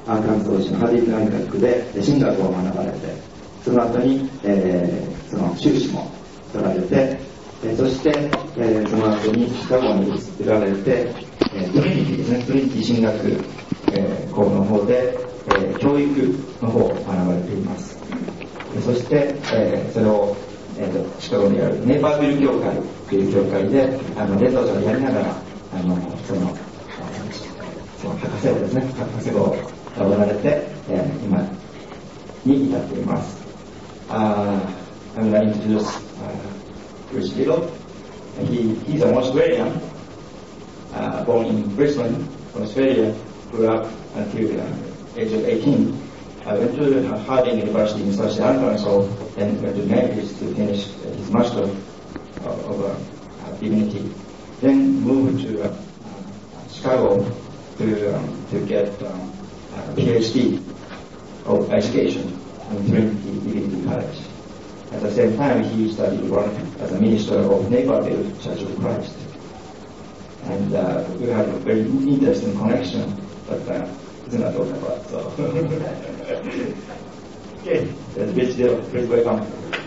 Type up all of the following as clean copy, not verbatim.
アーカンソー州のハディ大学で神学を学ばれて、その後に、その修士も取られて、そして、その後にシカゴに移られて、トリニティですね、トリニティ神学、校の方で、教育の方を学ばれています。そして、それを、シカゴにあるネイバービル教会という教会で伝道者をやりながらその博士号ですね、博士号を取られて、今に至っています。I'm going to introduce Bruce Little. He's an Australian, born in Brisbane, Australia, grew up until age of 18. I went to Harding University in South Arkansas, then went to Memphis to finish his Master of Divinity. Then moved to Chicago to get a PhD of Education in Trinity Divinity College. At the same time, he studied work as a minister of Naperville Church of Christ. And we have a very interesting connection, but it's not talking about, so. Okay, that's a big deal. Please welcome.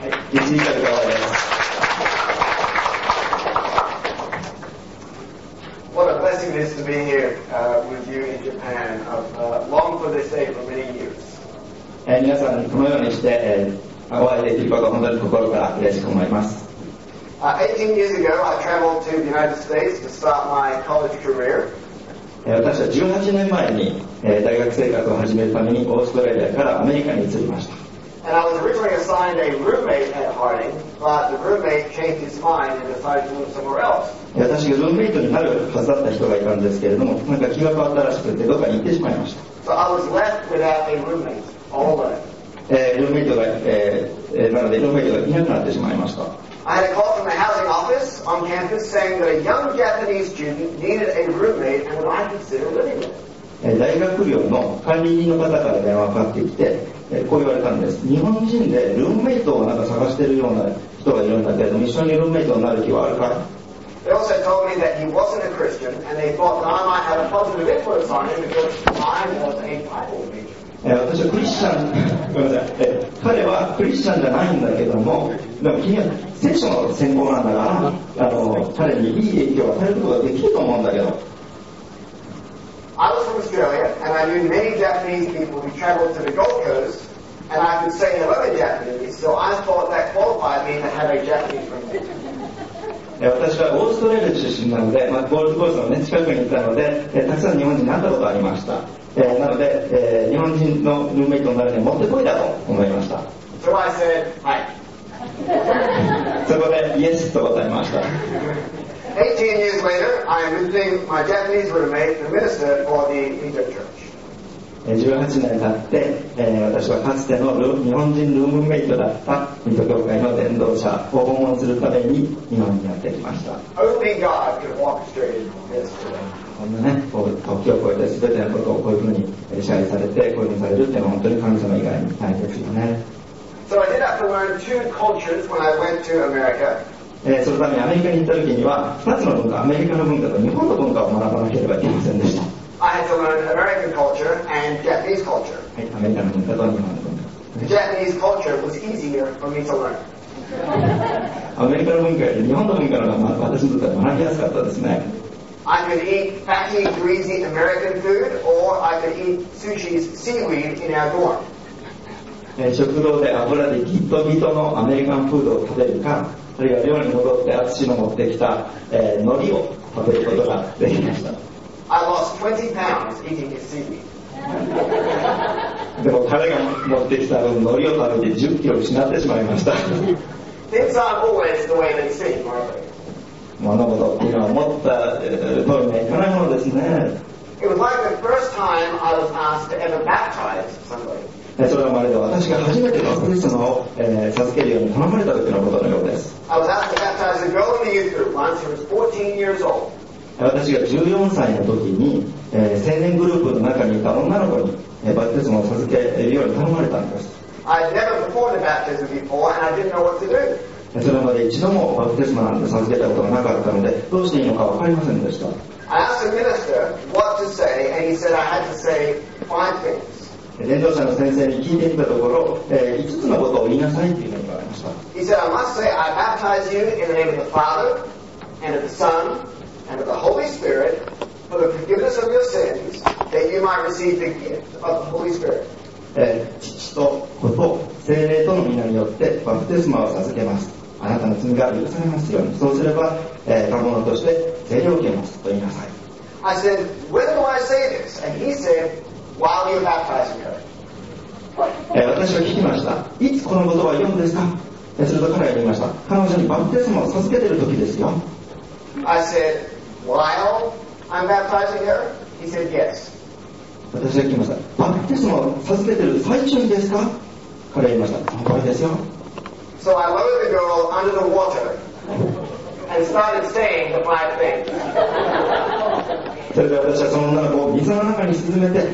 What a blessing it is to be here with you in Japan. I've longed for this day for many years. 皆さんこのようにしてお会いできることを本当に心から嬉しく思います。 18 years ago, I traveled to the United States to start my college career. 私は18年前に大学生活を始めるためにオーストラリアからアメリカに移りました。 And I was originally assigned a roommate at Harding, but the roommate changed his mind and decided to move somewhere else. 私がルームメイトになるはずだった人がいたんですけれども、なんか気が変わったらしくてどっかに行ってしまいました。 So I was left without a roommate, all alone. ルームメイトが、なのでルームメイトがいなくなってしまいました。 I had a call from the housing office on campus saying that a young Japanese student needed a roommate and would I consider living with him. 大学寮の管理人の方から電話がかかってきて、こう言われたんです。日本人でルームメイトをなんか探しているような人がいるんだけれども、一緒にルームメイトになる気はあるか ？They also told me that he wasn't a Christian and they thought that I might have a positive influence on him because I was a Bible major. 私はクリスチャン、ごめんなさい、彼はクリスチャンじゃないんだけども、でも君は聖書の専攻なんだから彼にいい影響を与えることができると思うんだけど。 I was from Australia and I knew many Japanese people who traveled to the Gold Coast and I could say hello in Japanese, so I thought that qualified me to have a Japanese roommate. 私はオーストラリア出身なので、ゴールドコーストの、ね、近くにいたので、たくさん日本人に会ったことがありました。なので、日本人のルームメイトになるにはもってこいだと思いました。 So I said, hi. そこでイエスと答えました。 18 years later, I am visiting my Japanese roommate, the minister for the Mito Church. 18年経って、私はかつての日本人ルームメイトだったミト教会の伝道者を訪問するために日本にやってきました。 Only God could have orchestrated this today. こんなね、時を超えて全てのことをこういうふうに支配されて、こういうふうにされるっていうのは本当に神様以外にないですよね。 So I did have to learn two cultures when I went to America. そのためにアメリカに行った時には2つの文化、アメリカの文化と日本の文化を学ばなければいけませんでした。 I had to learn American culture and Japanese culture. はい、アメリカの文化と日本の文化。 The Japanese culture was easier for me to learn. アメリカの文化より日本の文化の方が私にとっては学びやすかったですね。 I could eat fatty, greasy American food, or I could eat sushi's seaweed in our dorm. 食堂で油でギトギトのアメリカンフードを食べるか、あるいは寮に戻って淳の持ってきた、海苔を食べることができました。 I lost 20 pounds eating his seaweed. でも彼が持ってきた海苔を食べて10キロ失ってしまいました。 Things aren't always the way they seem, are they? 物事っていうのは思った通りにはいかないものですね。 It was like the first time I was asked to ever baptize somebody. それはまるで私が初めてのクリスチャンを授けるように頼まれた時のことのようです。 I was asked to baptize a girl in the youth group once who was 14 years old. 私が14歳の時に、青年グループの中にいた女の子に、バプテスマを授けるように頼まれたんです。 I had never performed a baptism before and I didn't know what to do. それまで一度もバプテスマなんて授けたことがなかったので、どうしていいのか分かりませんでした。 I asked the minister what to say and he said I had to say, 5 things. 伝道者の先生に聞いてみたところ、5つのことを言いなさいというふうに言われました。 He said, I must say, I baptize you in the name of the Father, and of the Son, and of the Holy Spirit, for the forgiveness of your sins, that you might receive the gift of the Holy Spirit. 父と子と聖霊との皆によってバプテスマを授けます。あなたの罪が許されますように。そうすれば、賜物として聖霊を受けますと言いなさい。 I said, when do I say this? And he said, while you're baptizing her. 私は聞きました。いつこの言葉を読むんですか？すると彼は言いました。彼女にバプテスマを授けている時ですよ。 I said, while I'm baptizing her? He said, yes. 私は聞きました。バプテスマを授けている最中にですか？彼は言いました。その通りですよ。 So I lowered the girl under the water and started saying the 5 things. それで私はその女の子を水の中に沈めたって、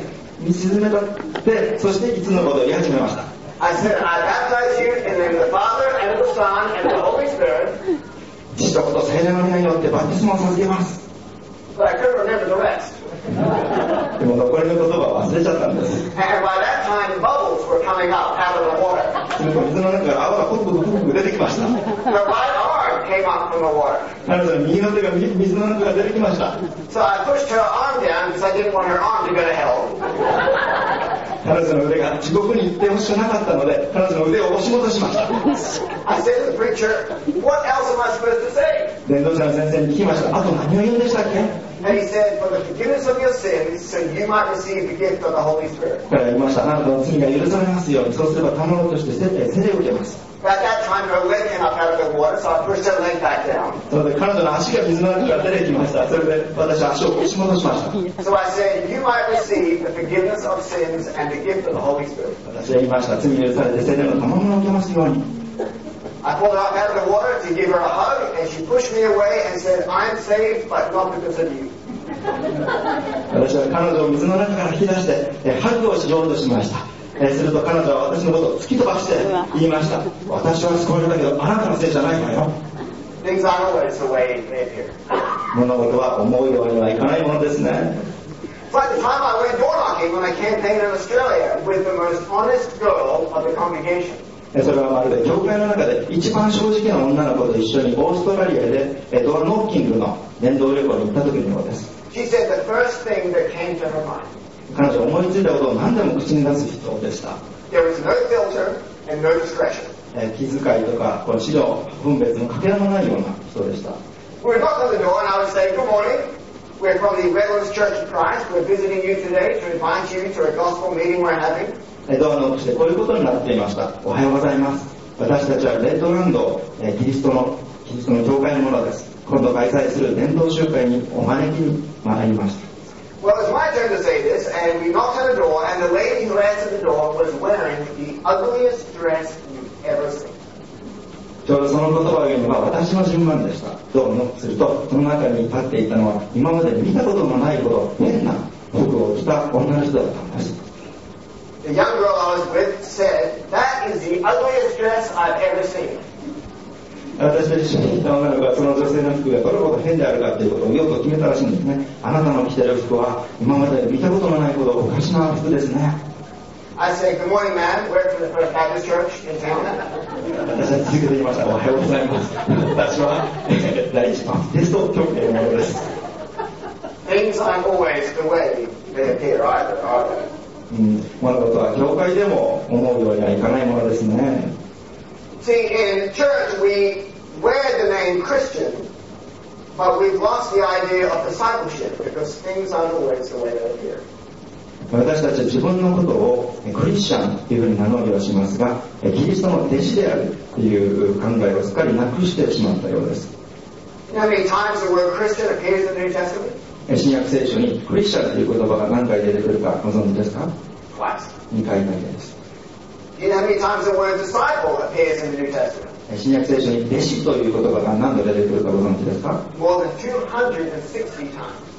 そして5つのことを言い始めました。 I said, I baptize you in the name of the Father, and of the Son, and of the Holy Spirit. 父と子と聖霊の皆によってバプテスマを授けます。 But I couldn't remember the rest. でも残りの言葉を忘れちゃったんです。 And by that time, bubbles were coming out of the water. すると水の中から泡がポクポクポクポク出てきました。 Her right arm came up from the water. 彼女の右の手が水の中から出てきました。 So I pushed her arm down because I didn't want her arm to go to hell. 彼女の腕が地獄に行ってほしくなかったので、彼女の腕を押し戻しました。 I said to the preacher, what else am I supposed to say? 伝道者の先生に聞きました。あと何を言うんでしたっけ？ And he said, for the forgiveness of your sins, so you might receive the gift of the Holy Spirit. 彼は言いました。あなたの罪が許されますように。そうすれば賜物として聖霊を受けます。 At that time, her leg came up out of the water, so I pushed her leg back down. それで彼女の足が水の中から出てきました。それで私は足を押し戻しました。 So I said, you might receive the forgiveness of sins and the gift of the Holy Spirit. 私は言いました。罪許されて聖霊の賜物を受けますように。 I pulled her up out of the water to give her a hug, and she pushed me away and said, I'm saved, but not because of you. 私は彼女を水の中から引き出してハグをしようとしました。すると彼女は私のことを突き飛ばして言いました。私は救われたけどあなたのせいじゃないわよ。 Things aren't always the way they appear. 物事は思うようにはいかないものですね。 It's like the time I went door knocking when I campaigned in Australia with the most honest girl of the congregation. それはまるで教会の中で一番正直な女の子と一緒にオーストラリアでドアノッキングの伝道旅行に行った時のようです。 She said the first thing that came to her mind. 彼女は思いついたことを何でも口に出す人でした。 There was no filter and no discretion. 気遣いとかこの指導分別のかけらのないような人でした。 We would knock on the door and I would say, good morning. We're from the Redlands Church of Christ. We're visiting you today to invite you to a gospel meeting we're having. ドアノックしてこういうことになっていました。おはようございます。私たちはレッドランドキリストの教会のものです。今度開催する伝道集会にお招きに参りました。 Well, it was my turn to say this, and we knocked on the door, and the lady who answered the door was wearing the ugliest dress you've ever seen. ちょうどその言葉を言うのが私の順番でした。ドアをノックするとその中に立っていたのは今まで見たことのないほど変な服を着た女の人だったんです。 The young girl I was with said, that is the ugliest dress I've ever seen. 私と一緒にいた女の子はその女性の服がどれほど変であるかということをよく決めたらしいんですね。あなたの着ている服は今まで見たことのないほどおかしな服ですね。 I said, good morning, ma'am. We're from the First Baptist Church in town. 私は続けて言いました。おはようございます。私は第一番テスト教会のものです。 Things aren't always the way they appear either, are they? 物事は教会でも思うようにはいかないものですね。 See, in church we wear the name Christian, but we've lost the idea of discipleship because things aren't always the way they appear. 私たちは自分のことをクリスチャンというふうに名乗りをしますが、キリストの弟子であるという考えをすっかりなくしてしまったようです。 You know how many times the word Christian appears in the New Testament? 新約聖書にクリスチャンという言葉が何回出てくるかご存知ですか？ Twice. 2回だけです。 You know how many times the word disciple appears in the New Testament? 新約聖書に弟子という言葉が何度出てくるかご存知ですか？ More than 260 times.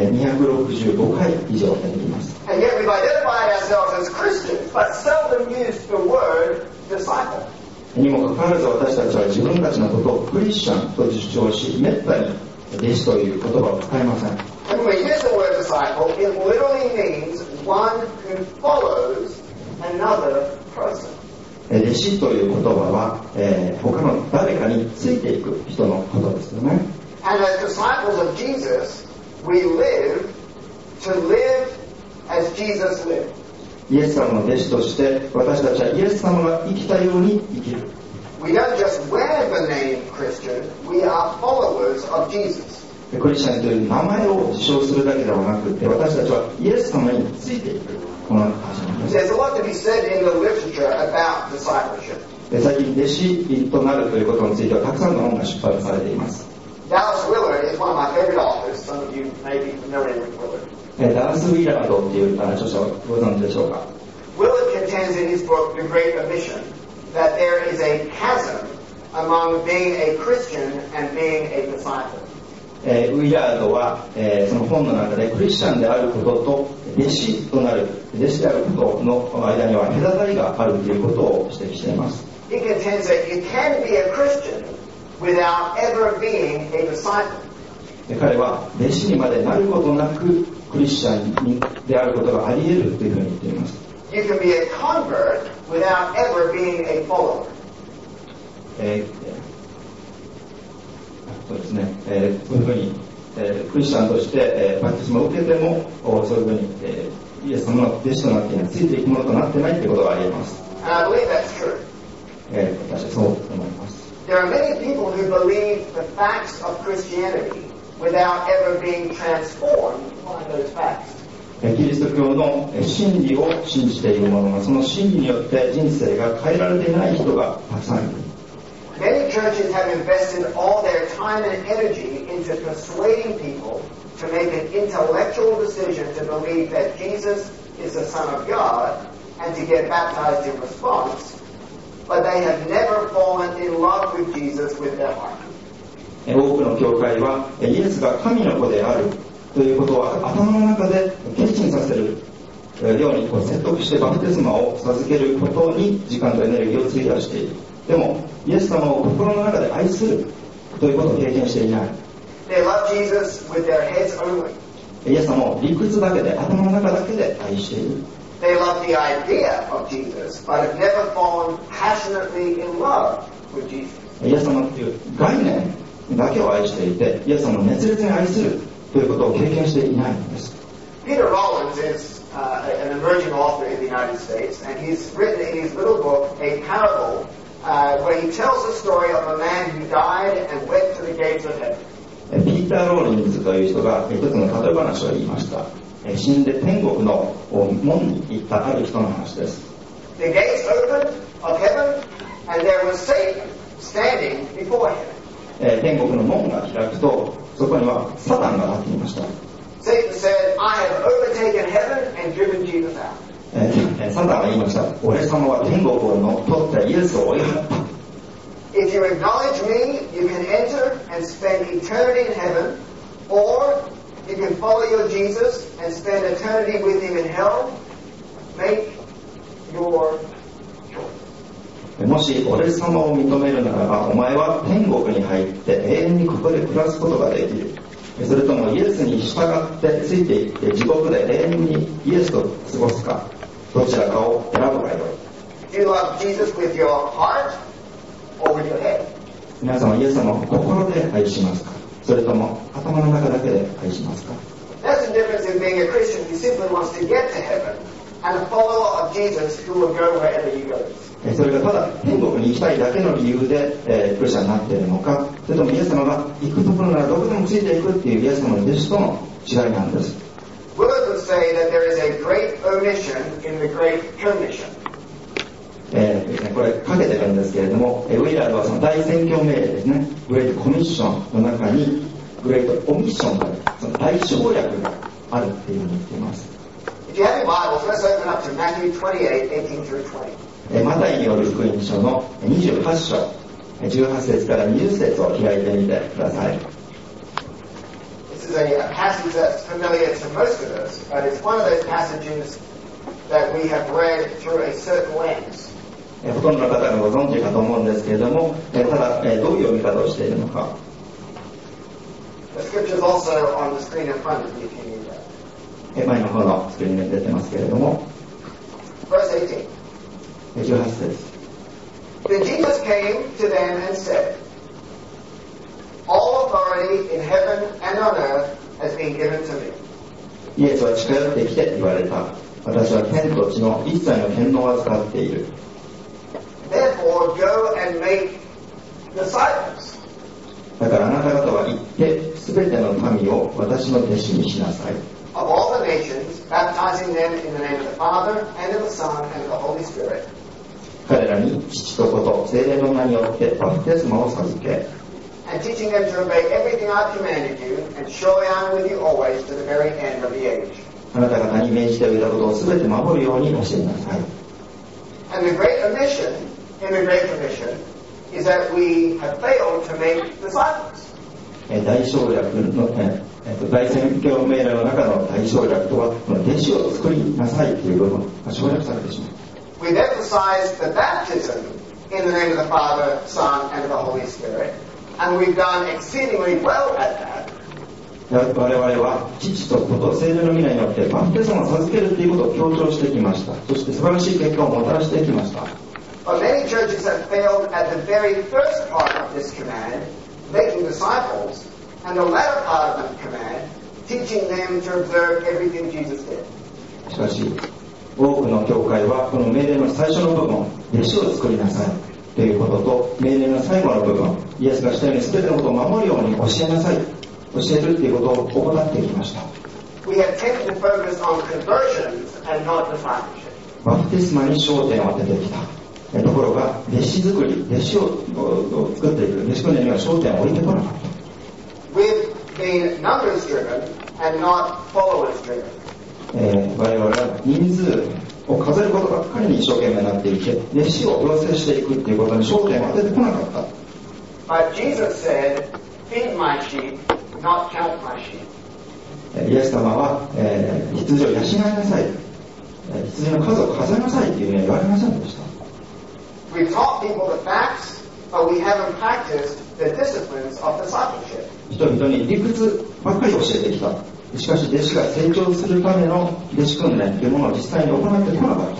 265回以上出てきます。 And yet we've identified ourselves as Christians, but seldom used the word disciple. にもかかわらず私たちは自分たちのことをクリスチャンと主張し、めったに弟子という言葉を使いません。 And when we use the word disciple, it literally means one who follows another person. 弟子という言葉は、他の誰かについていく人のことですよね。 And as disciples of Jesus, we live to live as Jesus lived. イエス様の弟子として私たちはイエス様が生きたように生きる。 We don't just wear the name Christian, we are followers of Jesus. クリスチャンという名前を自称するだけではなくて、私たちはイエス様についていく。この始まりです。 There's a lot to be said in the literature about discipleship. 最近弟子となるということについてはたくさんの本が出版されています。 Dallas Willard is one of my favorite authors. Some of you may be familiar with Willard. ダラス・ウィラードという著者をご存知でしょうか。 Willard contends in his book, The Great Omission, that there is a chasm among being a Christian and being a disciple. ウィラードは、その本の中でクリスチャンであることと弟子となる弟子であることの間には隔たりがあるということを指摘しています。 He contends that you can be a Christian without ever being a disciple. 彼は弟子にまでなることなくクリスチャンであることがあり得るというふうに言っています。 You can be a convert without ever being a follower. そうですね。そういうふうに、クリスチャンとして、バプテスマを受けてもそういうふうに、イエス様の弟子となってついていくものとなってないということがあります。 And I believe that's true. 私はそう思います。 There are many people who believe the facts of Christianity without ever being transformed by those facts. キリスト教の真理を信じている者がその真理によって人生が変えられていない人がたくさんいる。 Many churches have invested all their time and energy into persuading people to make an intellectual decision to believe that Jesus is the Son of God and to get baptized in response, but they have never fallen in love with Jesus with their heart. 多くの教会はイエスが神の子であるということは頭の中で決心させるように説得してバプテスマを授けることに時間とエネルギーを費やしている。でもイエス様を心の中で愛するということを経験していない。 They love Jesus with their heads only. イエス様を理屈だけで頭の中だけで愛している。 They love the idea of Jesus, but have never fallen passionately in love with Jesus. イエス様という概念だけを愛していて、イエス様を熱烈に愛するということを経験していないのです。 Peter Rollins is an emerging author in the United States, and he's written in his little book a parable where he tells the story of a man who died and went to the gates of heaven. ピーター・ローリンズという人が一つの例え話を言いました。死んで天国の門に行ったある人の話です。 The gates opened of heaven, and there was Satan standing before him. 天国の門が開くと、そこにはサタンが立っていました。 Satan said, I have overtaken heaven and driven Jesus out. サタンは言いました。俺様は天国を乗っ取ってイエスを追い払った。 If you acknowledge me, you can enter and spend eternity in heaven, or you can follow your Jesus and spend eternity with him in hell. Make your choice. もし俺様を認めるならば、お前は天国に入って永遠にここで暮らすことができる。それともイエスに従ってついていって地獄で永遠にイエスと過ごすか、どちらかを選ぶがよい。 Do you love Jesus with your heart or with your head? 皆さんはイエス様を心で愛しますか、それとも頭の中だけで愛しますか。 That's the difference in being a Christian who simply wants to get to heaven and a follower of Jesus who will go wherever he goes. それがただ天国に行きたいだけの理由で、クリスチャンになっているのか、それともイエス様が行くところならどこでもついていくっていうイエス様の弟子との違いなんです。 Willard would say that there is a great omission in the great commission. これかけてるんですけれども、ウィラードはその大宣教命令ですね、グレートコミッションの中にグレートオミッションがある、その大省略があるっていうふうに言っています。 If you have your Bibles, let's open up to Matthew 28, 18 through 20. マタイによる福音書の28章18節から20節を開いてみてください。 This is a passage that's familiar to most of us, but it's one of those passages that we have read through a certain lens. ほとんどの方がご存知かと思うんですけれども、ただどういう読み方をしているのか。 The scripture is also on the screen in front of you if you need that. 前の方のスクリーンに出てますけれども、 Verse 18. 18節。 Then Jesus came to them and said, All authority in heaven and on earth has been given to me. イエスは近寄ってきて言われた。私は天と地の一切の権能を預かっている。 Therefore, go and make disciples. だからあなた方は行ってすべての民を私の弟子にしなさい。 Of all the nations, baptizing them in the name of the Father, and of the Son, and of the Holy Spirit. 彼らに父と子と聖霊の名によってバプテスマを授け、 And teaching them to obey everything I've commanded you, and surely I am with you always to the very end of the age. あなた方に命じておいたことをすべて守るように教えなさい。 And the great omission in the Great Commission is that we have failed to make disciples. 大省略の、大宣教命令の中の大省略とは、この弟子を作りなさいという部分が省略されてしまう。 We've emphasized the baptism in the name of the Father, Son, and of the Holy Spirit, and we've done exceedingly well at that. 我々は父と子と聖霊の皆によってバプテスマを授けるということを強調してきました。そして素晴らしい結果をもたらしてきました。 But many churches have failed at the very first part of this command, making disciples, and the latter part of the command, teaching them to observe everything Jesus did. しかし、多くの教会はこの命令の最初の部分、弟子を作りなさいということと、命令の最後の部分、イエスがしたように全てのことを守るように教えなさい、教えるということを行ってきました。 We have tended to focus on conversions and not discipleship. バプテスマに焦点を当ててきた。ところが、弟子作り、弟子を作っていく、弟子訓練には焦点を置いてこなかった。 We've been numbers driven and not followers driven. 我々は人数を数えることばっかりに一生懸命になっていて、弟子を養成していくということに焦点を当ててこなかった。 But Jesus said, feed my sheep, not count my sheep. イエス様は、羊を養いなさい、羊の数を数えなさいというふうには言われませんでした。 We've taught people the facts, but we haven't practiced the disciplines of discipleship. 人々に理屈ばっかり教えてきた。しかし弟子が成長するための弟子訓練というものを実際に行ってこなかった。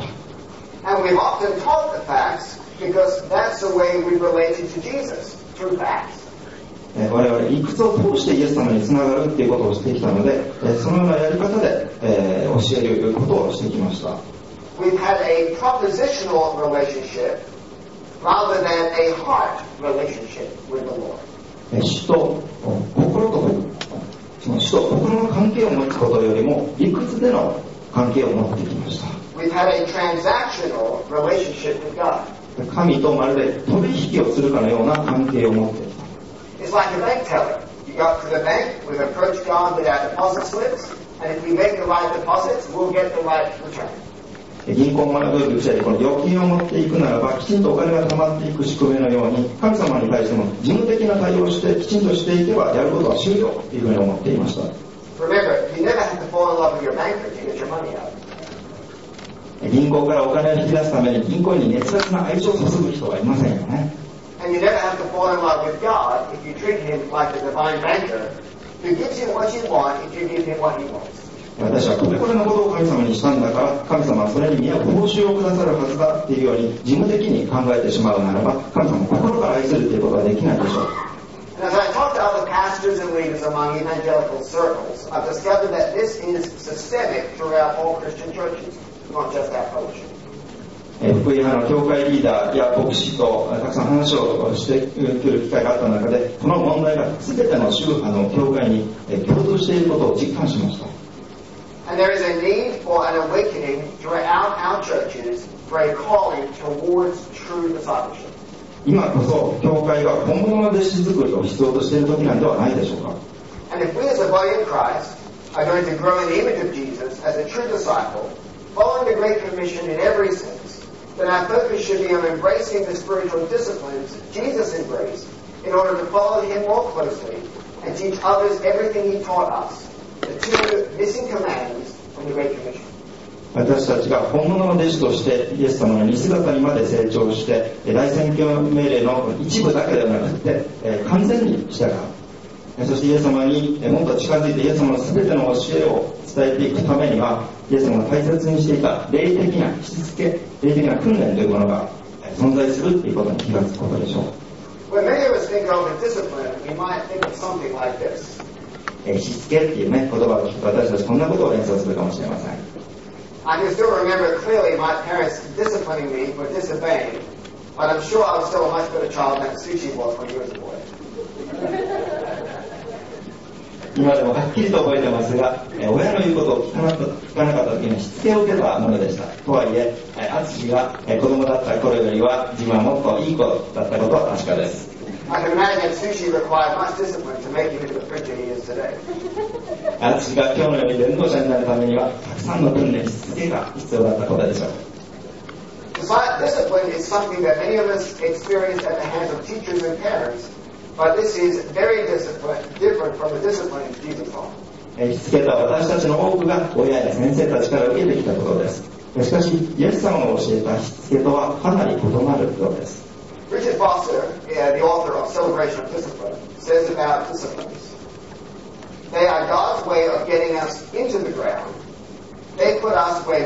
And we've often taught the facts because that's the way we related to Jesus, through facts. 我々理屈を通してイエス様につながるということをしてきたので、そのようなやり方で、教えることをしてきました。 We've had a propositional relationship rather than a heart relationship with the Lord. 主と心とその主と心の関係を持つことよりも理屈での関係を持ってきました。 We've had a transactional relationship with God. 神とまるで取引をするかのような関係を持ってきた。 It's like a bank teller. You go to the bank, we've approached God with our deposit slips, and if we make the right deposits, we'll get the right return. 銀行を学ぶ者でこの預金を持っていくならばきちんとお金が貯まっていく仕組みのように神様に対しても事務的な対応をしてきちんとしていけばやることは終了というふうに思っていました。 Remember, you never have to fall in love with your banker to get your money out. 銀行からお金を引き出すために銀行に熱烈な愛情を注ぐ人はいませんよね。 And you never have to fall in love with God if you treat him like a divine banker who gives you what you want if you give him what he wants. 私はこれのことを神様にしたんだから神様はそれに見合う報酬をくださるはずだっていうように事務的に考えてしまうならば神様を心から愛するということはできないでしょう。 And as I talk to other pastors and leaders among evangelical circles, I've discovered that this is systemic throughout all Christian churches, not just our fellowship. 福音派の教会リーダーや牧師とたくさん話をしてくる機会があった中でこの問題が全ての宗派の教会に共通していることを実感しました。 And there is a need for an awakening throughout our churches for a calling towards true discipleship. 今こそ教会が本物の弟子作りを必要としている時なんではないでしょうか。 And if we as a body of Christ are going to grow in the image of Jesus as a true disciple, following the Great Commission in every sense, then our focus should be on embracing the spiritual disciplines Jesus embraced in order to follow him more closely and teach others everything he taught us, the two missing commands from the Great Commission. 私たちが本物の弟子としてイエス様の似姿にまで成長して大宣教命令の一部だけではなくて完全に従う、そしてイエス様にもっと近づいてイエス様の全ての教えを伝えていくためには、イエス様が大切にしていた霊的なしつけ、霊的な訓練というものが存在するということに気がつくことでしょう。 When many of us think of discipline, we might think of something like this. しつけっていうね、言葉を聞くと私たちこんなことを連想するかもしれません。 I can still remember clearly my parents disciplining me for disobeying, but I'm sure I was still a much better child than Sushi was when he was a boy. 今でもはっきりと覚えてますが、親の言うことを聞かなかった時にしつけを受けたものでした。とはいえ、淳が子供だった頃よりは自分はもっといい子だったことは確かです。 I can imagine Sushi required much discipline to make him into the preacher he is today. 淳が今日のように伝道者になるためにはたくさんの訓練、しつけが必要だったことでしょう。 Discipline is something that many of us experience at the hands of teachers and parents, but this is very different from the discipline Jesus taught. しつけとは私たちの多くが親や先生たちから受けてきたことです。しかし、イエス様が教えたしつけとはかなり異なるようです。 Richard Foster, the author of Celebration of Discipline, says about disciplines. They are God's way of getting us into the ground. They put us where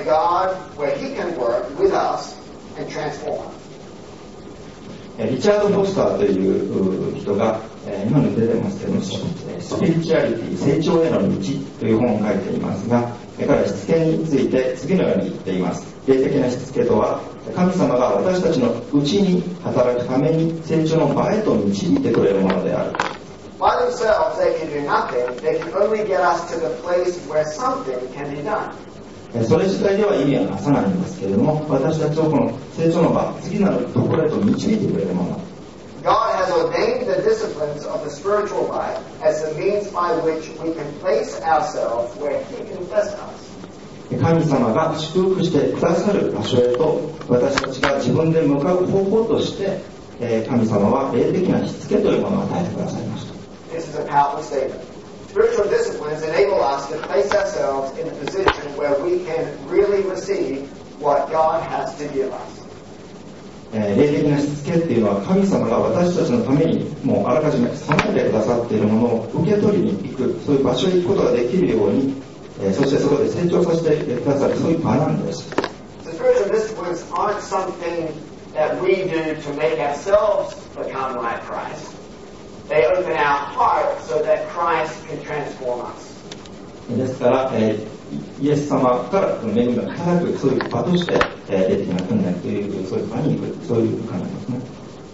He can work with us and transform us. リチャード・フォスターという人が日本に出てますけども、スピリチュアリティ、成長への道という本を書いていますが、彼はしつけについて次のように言っています。霊的なしつけとは、神様が私たちのうちに働くために成長の場へと導いてくれるものである。 By themselves, they can do nothing. They can only get us to the place where something can be done. それ自体では意味はなさないんですけれども、私たちをこの成長の場、次なるところへと導いてくれるもの。 God has ordained the disciplines of the spiritual life as the means by which we can place ourselves where He can bless us. 神様が祝福してくださる場所へと私たちが自分で向かう方法として神様は霊的なしつけというものを与えてくださいました。 This is a powerful statement. Spiritual disciplines enable us to place ourselves in a position where we can really receive what God has to give us. 霊的なしつけっていうのは神様が私たちのためにもうあらかじめ備えてくださっているものを受け取りに行く、そういう場所に行くことができるように、そしてそこで成長させてくださる、そういう場なんです。 So spiritual disciplines aren't something that we do to make ourselves become like Christ. They open our heart so that Christ can transform us. ですから、イエス様から恵みがいただく、そういう場として、霊的な訓練というそういう場に行く、そういう考えですね。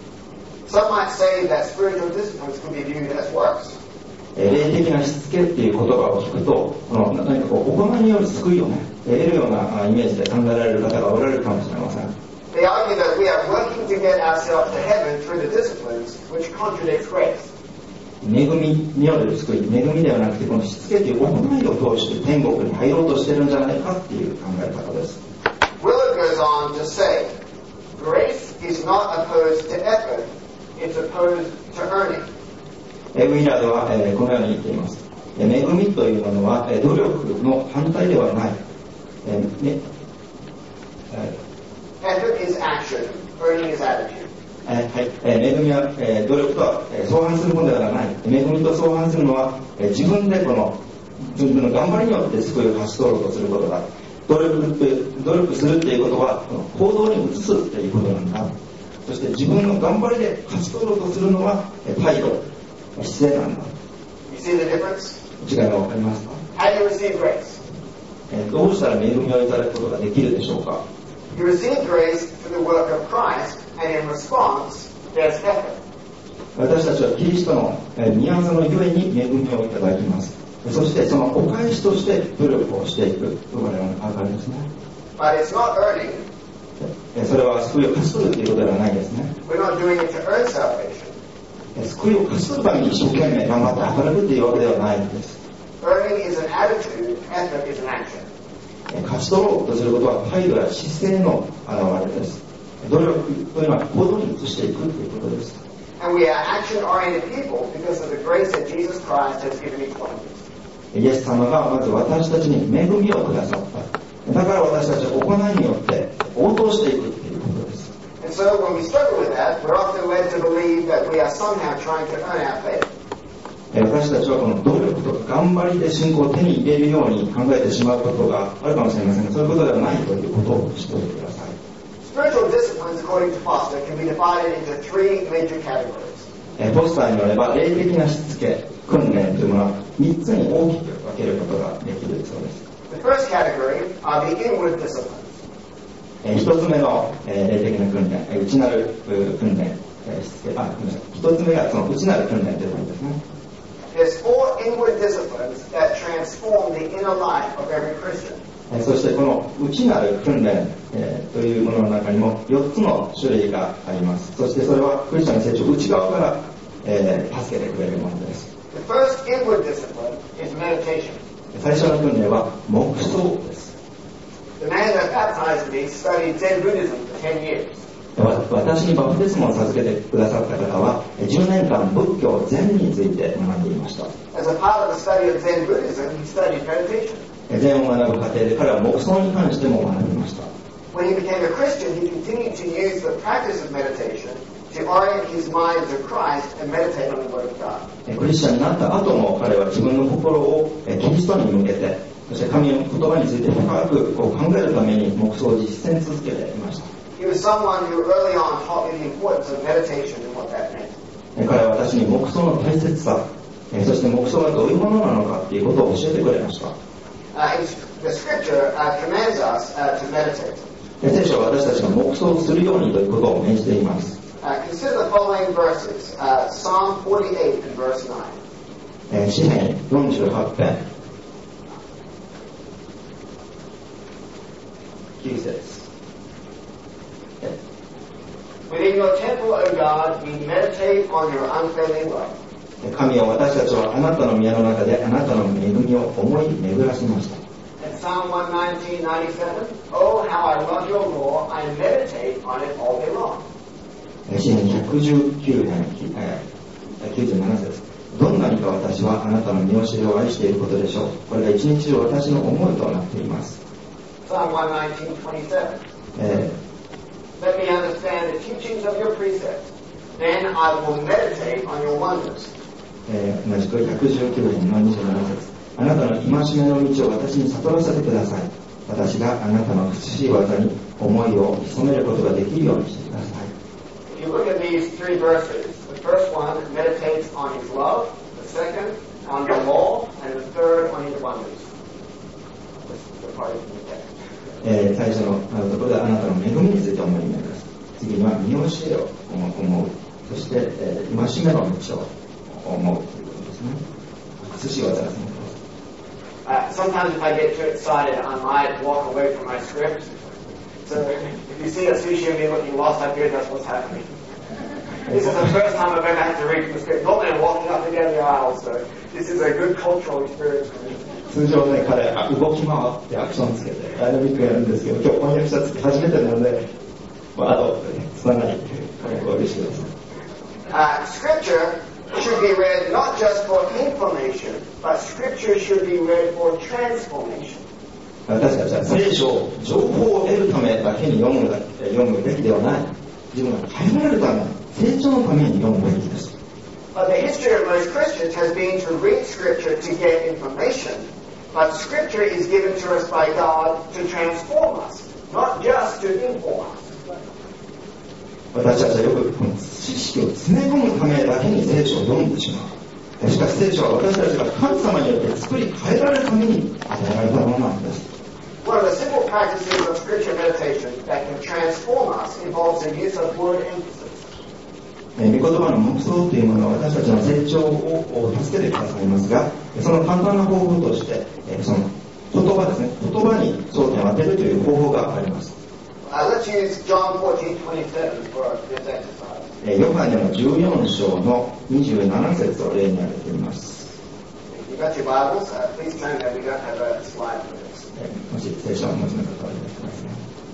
Some might say that spiritual disciplines can be viewed as works. 霊的なしつけっていう言葉を聞くと、何かこう行いによる救いをね、得るようなイメージで考えられる方がおられるかもしれません。 They argue that we are working to get ourselves to heaven through the disciplines, which contradicts grace. 恵みによる救い、恵みではなくてこのしつけという行いを通して天国に入ろうとしてるんじゃないかっていう考え方です。 Willard goes on to say, grace is not opposed to effort, it's opposed to earning. ウィラードはこのように言っています。恵みというものは努力の反対ではない。 Effort is action, earning is attitude. はい、恵みは努力とは相反するものではない。恵みと相反するのは自分でこの自分の頑張りによって救いを勝ち取ろうとすることだ。努力するっていうことは行動に移すっていうことなんだ。そして自分の頑張りで勝ち取ろうとするのは態度、姿勢なんだ。 You see the difference? 違いが分かりますか？ How do you receive grace? どうしたら恵みをいただくことができるでしょうか？ You receive grace through the work of Christ, and in response, there's effort. 私たちはキリストの御業のゆえに恵みをいただきます。そしてそのお返しとして努力をしていくという我々の考えですね。 But it's not earning. それは救いを勝ち取るということではないですね。 We're not doing it to earn salvation. 救いを勝ち取るために一生懸命頑張って働くというわけではないんです。 Earning is an attitude, effort is an action. 勝ち取ろうとすることは態度や姿勢の表れです。努力というのは行動に移していくということです。 And we are action-oriented people because of the grace that Jesus Christ has given each one of us. イエス様がまず私たちに恵みをくださった。だから私たちは行いによって応答していくということです。 And so when we struggle with that, we're often led to believe that we are somehow trying to earn our faith. 私たちはこの努力とか頑張りで信仰を手に入れるように考えてしまうことがあるかもしれませんが、そういうことではないということを知っておいてください。 Spiritual disciplines, according to Foster, can be divided into three major categories. ポスターによれば、霊的なしつけ、訓練というものは3つに大きく分けることができるそうです。 The first category are the inward disciplines. 1つ目の霊的な訓練、内なる訓練、1つ目がその内なる訓練ということですね。 There's four inward disciplines that transform the inner life of every Christian. そしてこの内なる訓練、というものの中にも4つの種類があります。そしてそれはクリスチャンの成長を内側から、助けてくれるものです。 The first inward discipline is meditation. 最初の訓練は黙想です。 The man that baptized me studied Zen Buddhism for 10 years. 私にバプテスマを授けてくださった方は10年間仏教禅について学んでいました。 As a part of the study of Zen Buddhism, he studied meditation. 禅を学ぶ過程で彼は黙想に関しても学びました。 When he became a Christian, he continued to use the practice of meditation to orient his mind to Christ and meditate on the Word of God. クリスチャンになった後も彼は自分の心をキリストに向けて、そして神の言葉について深く考えるために黙想を実践続けていました。 He was someone who early on taught me the importance of meditation and what that meant. 彼は私に黙想の大切さ、そして黙想がどういうものなのかということを教えてくれました。 The scripture commands us to meditate. 聖書は私たちが黙想するようにということを命じています。 Consider the following verses. Psalm 48 and verse 9. 詩編48編9節。 Within your temple, O God, we meditate on your unfailing love. 神よ、私たちはあなたの宮の中であなたの恵みを思い巡らしました。 And Psalm 119:97. Oh, how I love your law! I meditate on it all day long. 詩編119編97節。どんなにか私はあなたの見教えを愛していることでしょう。これが一日中私の思いとなっています。 Psalm 119:27. Let me understand the teachings of your precepts. Then I will meditate on your wonders. 同じく119編の27節。あなたの戒めの道を私に悟らせてください。私があなたの不思議技に思いを潜めることができるようにしてください。 If you look at these three verses, the first one meditates on his love, the second on the law, and the third on his wonders. The part of the text. 最初のところであなたの恵みについて思い巡らす。次には見教えを思う。そして、戒めの道を思うということですね。寿司技ですね。 Sometimes if I get too excited, I might walk away from my script. So if you see a sushi of me looking lost, I figure that's what's happening. This is the first time I've ever had to read from the script. Normally I'm walking up and down the aisle, so this is a good cultural experience for me. 通常ね、彼動き回ってアクションつけてダイナミックやるんですけど、今日翻訳者つき初めてなので、あとつながりお許しください。 Scripture should be read not just for information, but Scripture should be read for transformation. 私たちは聖書を情報を得るためだけに読むべきではない。自分が変えられるため、成長のために読むべきです。 But the history of most Christians has been to read Scripture to get information, but Scripture is given to us by God to transform us, not just to inform us. 私たちはよくこの知識を詰め込むためだけに聖書を読んでしまう。しかし聖書は私たちが神様によって作り変えられるために与えられたものなんです。 One of the simple practices of scripture meditation that can transform us involves the use of word emphasis. 御言葉の黙想というものは私たちの成長を助けてくださいますが、その簡単な方法として、その言葉ですね、言葉に焦点を当てるという方法があります。 Let's use John 14:27 for this exercise. ヨハネの14章の27節を例に挙げています。 If you've got your Bibles, please turn there. We don't have a slide for this. もし聖書をお持ちの方はお願いしますね。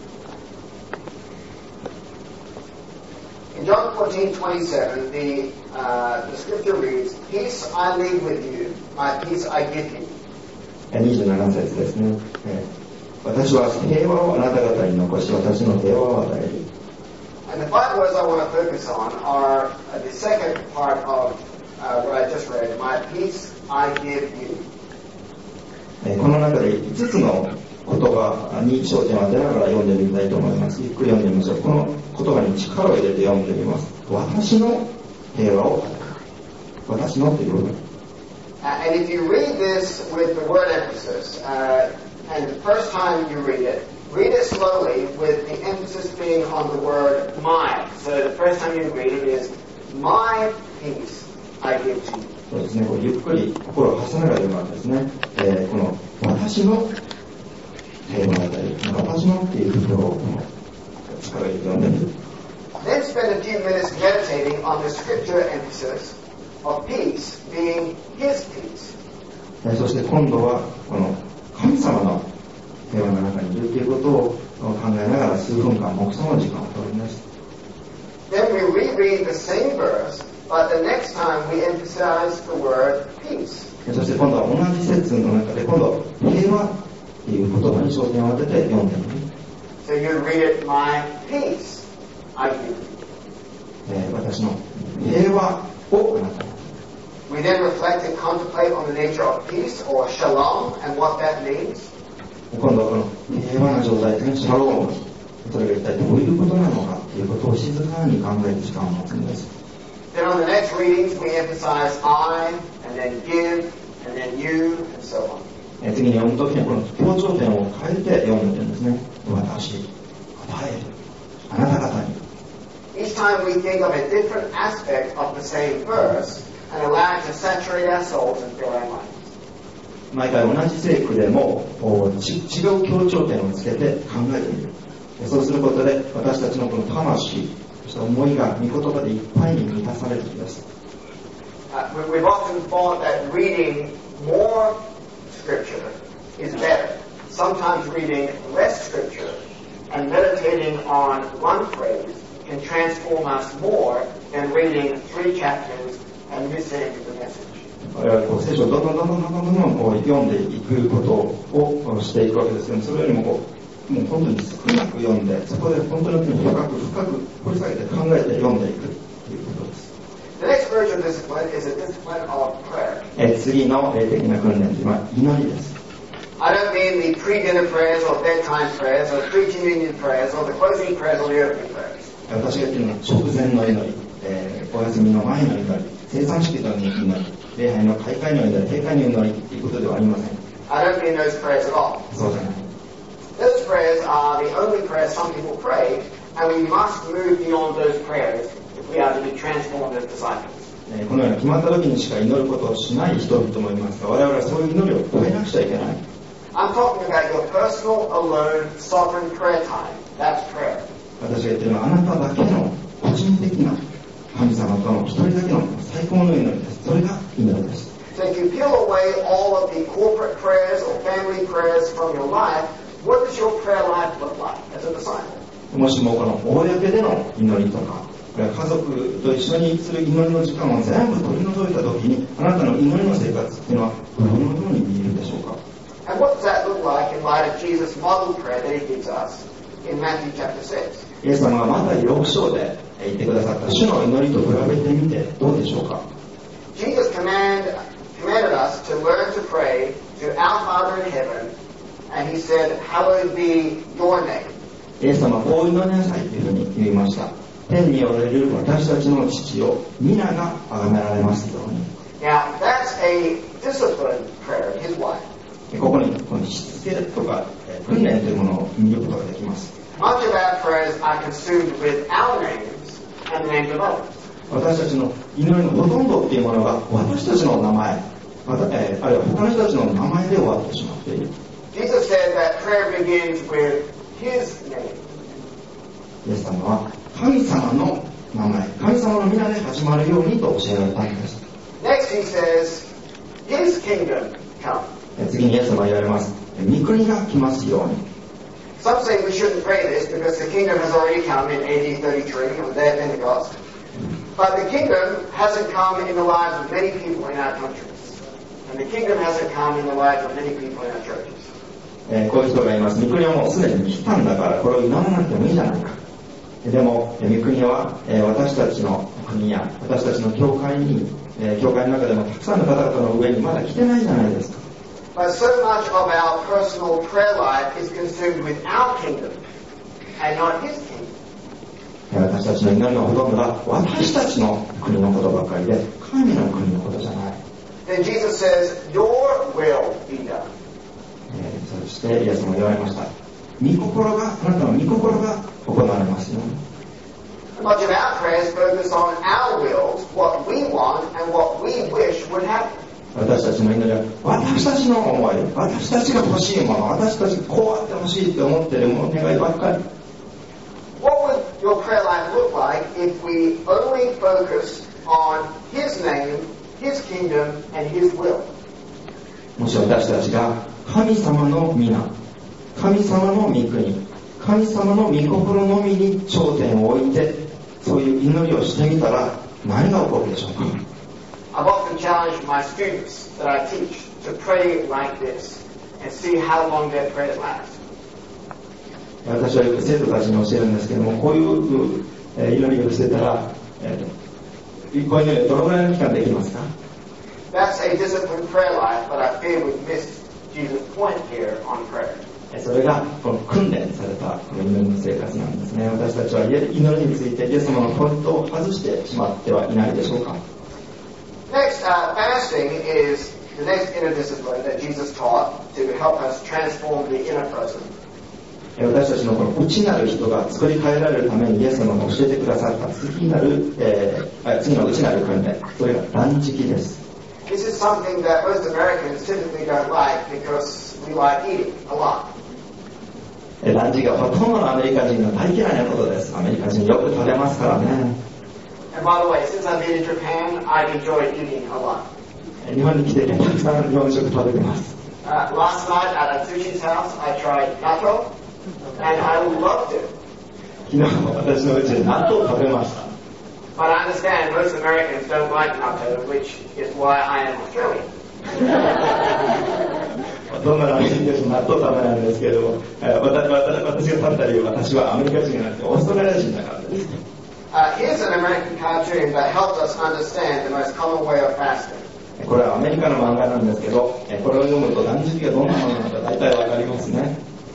In John 14:27, the scripture reads, "Peace I leave with you, my peace I give you." 27節ですね。私は平和をあなた方に残し、私の平和を与える。 And the five words I want to focus on are the second part of what I just read, my peace I give you. この中で5つの言葉に焦点を当てながら読んでみたいと思います。ゆっくり読んでみましょう。この言葉に力を入れて読んでみます。私の平和を与える。私のという部分。 And if you read this with the word emphasis, and the first time you read it slowly with the emphasis being on the word my. So the first time you read it is, my peace I give to you. そうですね、これゆっくり心を挟められるわけですね。この私の平和を与える。私のっていうところを力を入れて読んでみる。 Then spend a few minutes meditating on the scripture emphasis of peace being his peace. そして今度はこの神様の平和の中にいるということを考えながら数分間黙想の時間を取ります。 Then we reread the same verse, but the next time we emphasize the word peace. そして今度は同じ節の中で今度平和という言葉に焦点を当てて読んでみる。 So you read it, my peace I give you. 私の平和をあなたに。 We then reflect and contemplate on the nature of peace or shalom and what that means. 今度はこの平和な状態でシャローム、それが一体どういうことなのかということを静かに考える時間を持つんです。 Then on the next readings we emphasize I, and then give, and then you, and so on. 次に読むときにはこの強調点を変えて読んでるんですね。私、与える、あなた方に。 Each time we think of a different aspect of the same verse and allow it to saturate our souls and fill our minds. 毎回同じ聖句でも違う強調点をつけて考えてみる。そうすることで私たちのこの魂、そして思いが御言葉でいっぱいに満たされるんです。 We've often thought that reading more scripture is better. Sometimes reading less scripture and meditating on one phrase can transform us more than reading 3 chapters and missing the message. 我々は聖書をどんどん読んでいくことをしていくわけですけど、それよりももう本当に少なく読んで、そこで本当に深く掘り下げて考えて読んでいくということです。 The next spiritual discipline is a discipline of prayer. 次の霊的な訓練は祈りです。 I don't mean the pre-dinner prayers or bedtime prayers or pre-communion prayers or the closing prayers or the opening prayers. 私が言っているのは直前の祈り、お休みの前の祈り、生産式の祈り、礼拝の開会の祈り、閉会の祈りということではありません。 I don't mean those prayers at all. そうじゃない。 Those prayers are the only prayers some people pray, and we must move beyond those prayers if we are to be transformed as disciples. このような決まった時にしか祈ることをしない人々もいますが、我々はそういう祈りを超えなくちゃいけない。 I'm talking about your personal, alone, sovereign prayer time. That's prayer. 私が言っているのはあなただけの個人的な神様との一人だけの最高の祈りです。それが祈りです。 So if you peel away all of the corporate prayers or family prayers from your life, what does your prayer life look like as a disciple? もしもこの公での祈りとか、家族と一緒にする祈りの時間を全部取り除いた時に、あなたの祈りの生活っていうのはどのように見えるでしょうか。 And what does that look like in light of Jesus' model prayer that he gives us in Matthew chapter 6? イエス様がマタイ6章で言ってくださった主の祈りと比べてみてどうでしょうか。 Jesus commanded us to learn to pray to our Father in heaven, and he said, hallowed be your name. イエス様はこう祈りなさいというふうに言いました。天におられる私たちの父を皆が崇められますように。 Now, that's a disciplined prayer in his life. ここにしつけとか訓練というものを見ることができます。 Much of our prayers are consumed with our names and the names of others. 私たちの祈りのほとんどっていうものが私たちの名前、あるいは他の人たちの名前で終わってしまっている。 Jesus said that prayer begins with his name. イエス様は神様の名前、神様の皆で始まるようにと教えられたんです。 Next he says, his kingdom come. 次にイエス様は言われます。御国が来ますように。 Some say we shouldn't pray this because the kingdom has already come in AD 33 on the day of Pentecost. But the kingdom hasn't come in the lives of many people in our countries. And the kingdom hasn't come in the lives of many people in our churches. こういう人がいます。御国はもうすでに来たんだからこれを祈らなくてもいいじゃないか。でも御国は私たちの国や私たちの教会に教会の中でもたくさんの方々の上にまだ来てないじゃないですか。 But so much of our personal prayer life is consumed with our kingdom and not His kingdom. 私たちの祈りのほとんどが私たちの国のことばかりで、神の国のことじゃない。 Then Jesus says, Your will be done. そしてイエスも言われました。御心が、あなたの御心が行われますよ。 Much of our prayers focus on our wills, what we want, and what we wish would happen. 私たちの祈りは私たちの思い、私たちが欲しいもの、私たちがこうあってほしいと思っているもの、願いばっかり。 What would your prayer life look like if we only focus on His name, His kingdom, and His will? もし私たちが神様の皆、神様の御国、神様の御心のみに焦点を置いて、そういう祈りをしてみたら何が起こるでしょうか。 I've often challenged my students that I teach to pray like this and see how long their prayers last. 私はよく生徒たちに教えるんですけども、こういう祈りをしてたら、こういう祈りはどのぐらいの期間できますか？ That's a disciplined prayer life, but I fear we've missed Jesus' point here on prayer. それがこの訓練されたこの祈りの生活なんですね。私たちは祈りについてイエス様のポイントを外してしまってはいないでしょうか。 Next, fasting is the next inner discipline that Jesus taught to help us transform the inner person. 私たちのこの内なる人が作り変えられるためにイエス様が教えてくださった次の内なる訓練、それが断食です。 This is something that most Americans typically don't like because we like eating a lot. 断食はほとんどのアメリカ人の大嫌いなことです。アメリカ人よく食べますからね。 And by the way, since I've been in Japan, I've enjoyed eating a lot. 日本に来てたくさん日本食食べてます。 Last night at a sushi's house, I tried natto, and I loved it. 昨日私のうちで納豆を食べました。 But I understand most Americans don't like natto, which is why I am Australian. どんなラーメンでも納豆食べないんですけれども、私が食べた理由は私はアメリカ人じゃなくてオーストラリア人だからです。 Here's an American cartoon that helps us understand the most common way of fasting. これはアメリカの漫画なんですけど、これを読むと断食がどんなものなのか大体わかりますね。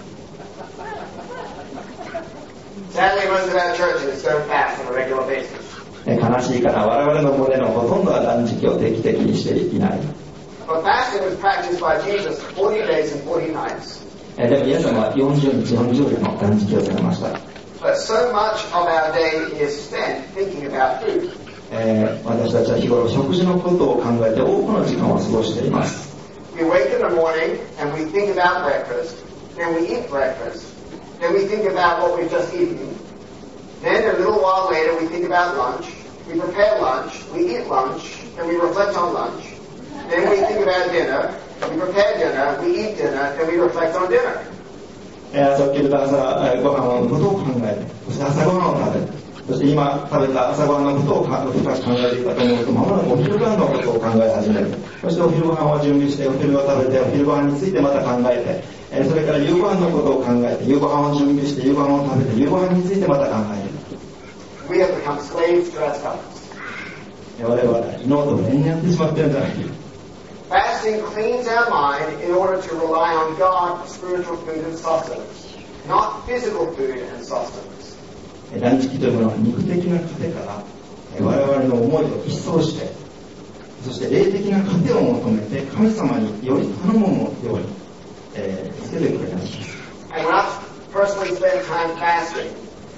Sadly, most of our churches don't fast on a regular basis. 悲しいから我々の群れのほとんどは断食を定期的にしていない。 But fasting was practiced by Jesus for 40 days and 40 nights. でもイエス様は40日40夜の断食をされました。 But so much of our day is spent thinking about food. 私たちは日頃食事のことを考えて多くの時間を過ごしています。 We wake in the morning and we think about breakfast, then we eat breakfast, then we think about what we've just eaten, then a little while later we think about lunch, we prepare lunch, we eat lunch, and we reflect on lunch, then we think about dinner, we prepare dinner, we eat dinner, and we reflect on dinner. 朝起きると朝ご飯のことを考えて、そして朝ご飯を食べる。そして今食べた朝ご飯のことを深く考えていたと思うと、まもなくお昼ご飯のことを考え始める。そしてお昼ご飯を準備して、お昼を食べて、お昼ご飯についてまた考えて、それから夕ご飯のことを考えて、夕ご飯を準備して、夕ご飯を食べて、夕ご飯についてまた考える。 We have become slaves to our stomachs. 我々は脳と目にやってしまっているんじゃないか。 Fasting cleans our mind in order to rely on God for spiritual food and sustenance, not physical food and sustenance. 断食というものは肉的な糧から我々の思いを一掃して、そして霊的な糧を求めて神様により頼むように捨ててくれます。 And when I personally spend time fasting,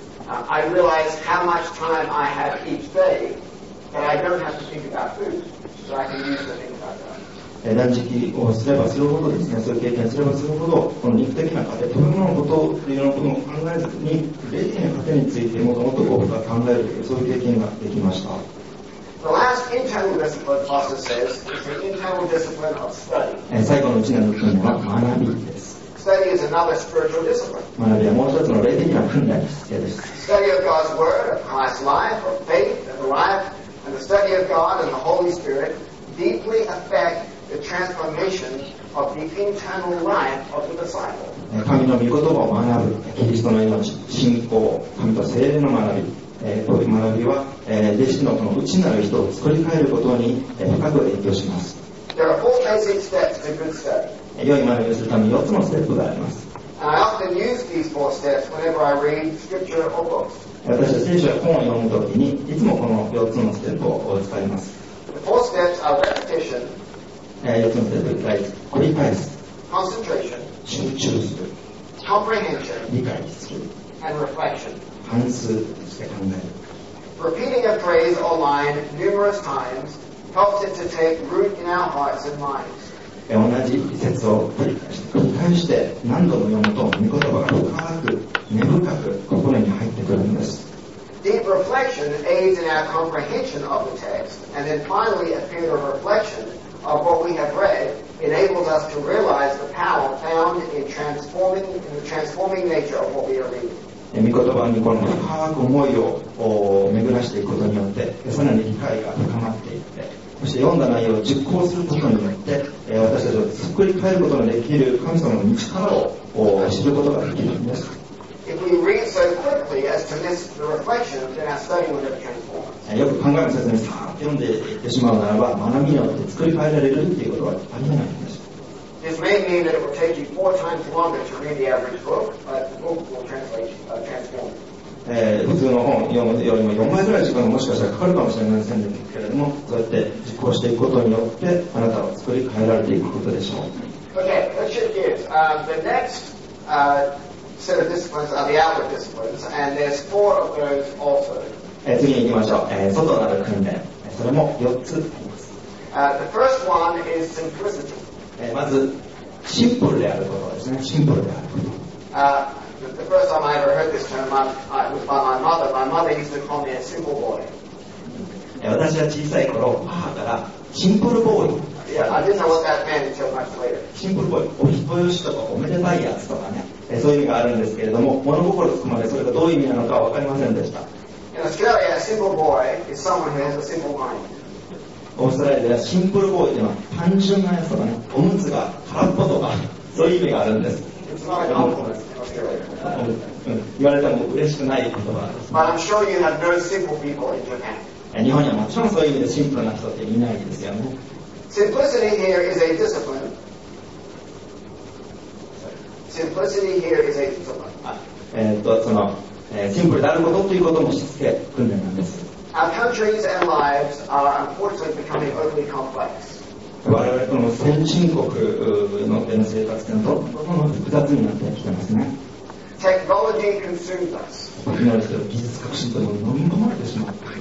I realize how much time I have each day that I don't have to think about food, so I can use to think about God. 断食をすればするほどですね、そういう経験すればするほど、この肉的な糧、食べ物のことというのを考えずに、霊的な糧についてもっともっと深く考えるという、そういう経験ができました。 The last internal discipline, Pastor says, is the internal discipline of study. 最後のうちの訓練は学びです。 Study is another spiritual discipline. 学びはもう一つの霊的な訓練です。 Study of God's Word, of Christ's life, of faith and the life, and the study of God and the Holy Spirit deeply affect the transformation of the internal life of the disciple. 神の御言葉を学ぶ、キリストの命、信仰、神と聖霊の学び、 こういう学びは、弟子のこの内なる人を作り変えることに、深く影響します。 There are 4 basic steps to good study. 良い学びをするために4つのステップがあります。 And I often use these 4 steps whenever I read scripture or books. 私は聖書や本を読むときにいつもこの4つのステップを使います。 The 4 steps are repetition, 4つのステップ、第一、繰り返す、 concentration, 集中する、 comprehension, 理解する、 and reflection. 反芻して考える。 Repeating a phrase or line numerous times helps it to take root in our hearts and minds. 同じ一節を繰り返して何度も読むと御言葉が深く根深く心に入ってくるんです。 Deep reflection aids in our comprehension of the text, and then finally a period of reflection of what we have read enables us to realize the power found in the transforming nature of what we are reading. 御言葉にこの深く思いを巡らしていくことによってさらに理解が深まっていって、そして読んだ内容を実行することによって私たちを作り変えることができる神様の力を知ることができるんです。 If we read so quickly as to miss the reflection, then our study will never transform. よく考えもせずにさーっと読んでいってしまうならば学びによって作り変えられるっていうことはありえないんです。 This may mean that it will take you 4 times longer to read the average book, but the book will transform. 普通の本を読むよりも4倍ぐらい時間がもしかしたらかかるかもしれませんけれども、そうやって実行していくことによってあなたを作り変えられていくことでしょう。 Okay, let's shift gears. The next set of disciplines are the outward disciplines, and there's 4 of those also. 次に行きましょう。外なる訓練。それも4つあります。 The first one is simplicity. まずシンプルであることですね。シンプルであること。 The first time I ever heard this term was by my mother. My mother used to call me a simple boy. 私は小さい頃、母からシンプルボーイ。 Yeah, I didn't know what that meant until much later. シンプルボーイ、お人よしとかおめでたいやつとかね、そういう意味があるんですけれども、物心つくまでそれがどういう意味なのかは分かりませんでした。 In Australia, a simple boy is someone who has a simple mind. オーストラリアではシンプルボーイというのは単純なやつとかね、おむつが空っぽとか、そういう意味があるんです。 It's not a compliment in Australia. 言われても嬉しくない言葉です、ね。 But I'm sure you have no simple people in Japan. 日本にはもちろんそういう意味でシンプルな人っていないですよね。 Simplicity here is a discipline. Simplicity here is a discipline. その、シンプルであることということもしつけ訓練なんです。 Our countries and lives are unfortunately becoming overly complex. 我々この先進国のでの生活というのはどんどん複雑になってきてますね。 Technology consumes us. 時の技術革新というのを飲み込まれてしまっている。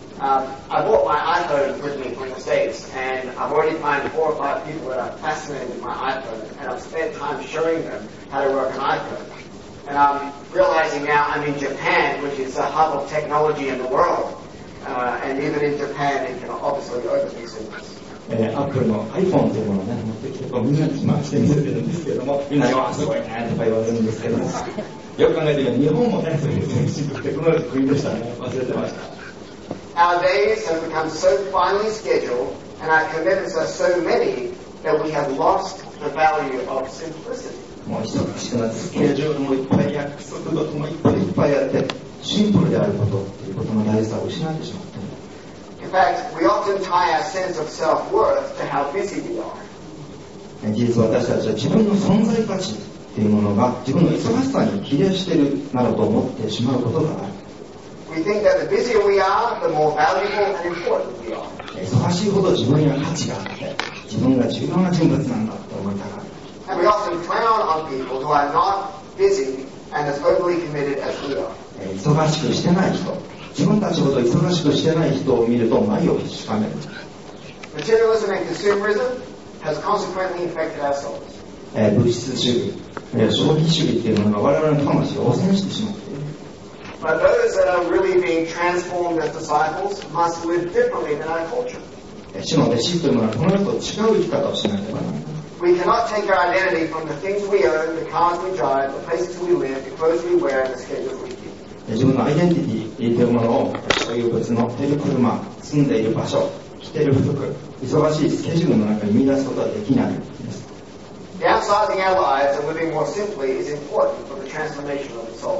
I bought my iPhone with me from the States, and I've already found 4 or 5 people that are fascinated with my iPhone, and I've spent time showing them how to work an iPhone. And I'm realizing now I'm in Japan, which is the hub of technology in the world, and even in Japan it can obviously overconsume us. アップルの iPhone というものをね、持ってきてみんなに自慢して見せてるんですけれども、みんなよ、すごいねとか言われるんですけども、よく考えてみると日本もね、そういう先進国テクノロジー国でしたね。忘れてました。 Our days have become so finely scheduled, and our commitments are so many that we have lost the value of simplicity. もう忙しくなってスケジュールもいっぱい約束事もいっぱいあって、シンプルであることっていうことの大事さを失ってしまっている。 In fact, we often tie our sense of self-worth to how busy we are. 実は私たちは自分の存在価値っていうものが自分の忙しさに比例しているなどと思ってしまうことがある。 We think that the busier we are, the more valuable and important we are. 忙しいほど自分には価値があって自分が重要な人物なんだと思いたがる。 And we often frown on people who are not busy and as overly committed as we are. 忙しくしてない人、自分たちほど忙しくしてない人を見ると眉をしかめる。 Materialism and consumerism has consequently infected our souls. 物質主義、消費主義っていうのが我々の魂を汚染してしまっている。 But those that are really being transformed as disciples must live differently than our culture. 主の弟子というのはこの世と違う生き方をしなければならない。 We cannot take our identity from the things we own, the cars we drive, the places we live, the clothes we wear, and the schedules we keep. 自分のアイデンティティというものを所有物の乗っている車、住んでいる場所、着ている服、忙しいスケジュールの中に見出すことはできないです。 Downsizing our lives and living more simply is important for the transformation of the soul.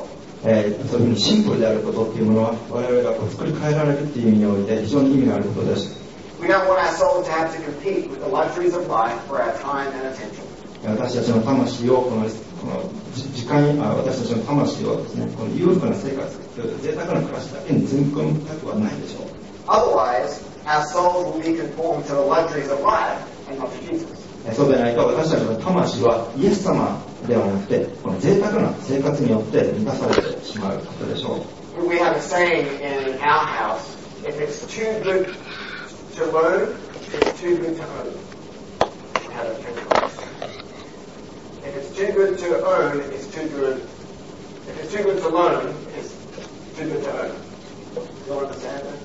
そういうふうにシンプルであることっていうものは我々が作り変えられるっていう意味において非常に意味があることです。 We don't want our souls to have to compete with the luxuries of life for our time and attention. 私たちの魂をこの時間に私たちの魂をですね、この裕福な生活、贅沢な暮らしだけに積み込みたくはないでしょう。 Otherwise, our souls will be conformed to the luxuries of life and not to Jesus. そうでないと私たちの魂はイエス様ではなくてこの贅沢な生活によって満たされてしまうことでしょう。 We have a saying in our house: if it's too good to learn, it's too good to own. If it's too good to earn, it's too good. If it's too good to learn, it's too good to earn. You don't understand that?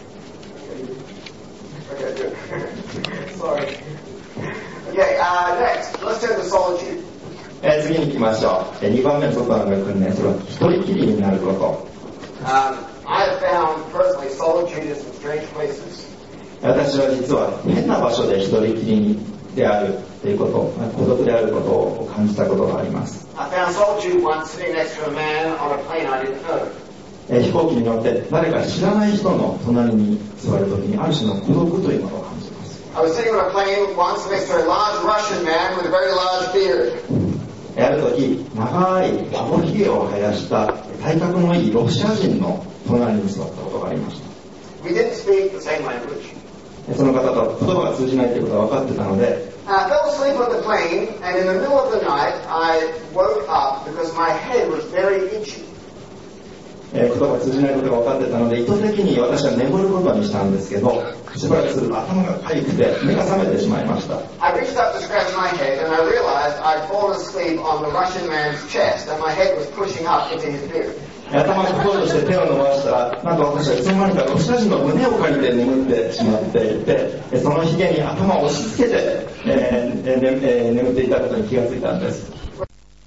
Okay, good. Sorry. Okay, next, let's turn to solitude. 次に行きましょう。2番目の外の訓練、それは一人きりになること。 I have found personally solitude in some strange places. 私は実は変な場所で一人きりであるということ、孤独であることを感じたことがあります。 I found solitude once sitting next to a man on a plane I didn't know. 飛行機に乗って誰か知らない人の隣に座るときにある種の孤独というものを感じます。 I was sitting on a plane once next to a large Russian man with a very large beard. ある時長いアゴひげを生やした体格のいいロシア人の隣に座ったことがありました。 We didn't speak the same language. その方と言葉が通じないということが分かってたので、 I fell asleep on the plane, and in the middle of the night, I woke up because my head was very itchy. 言葉が通じないことが分かってたので、意図的に私は眠ることにしたんですけど、しばらくすると頭が痒くて目が覚めてしまいました。 I reached up to scratch my head, and I realized I'd fallen asleep on the Russian man's chest, and my head was pushing up into his beard. 頭をこうとして手を伸ばしたら、なんと私はいつの間にかロシア人の胸を借りて眠ってしまっていて、そのひげに頭を押し付けて、眠っていたことに気がついたんです。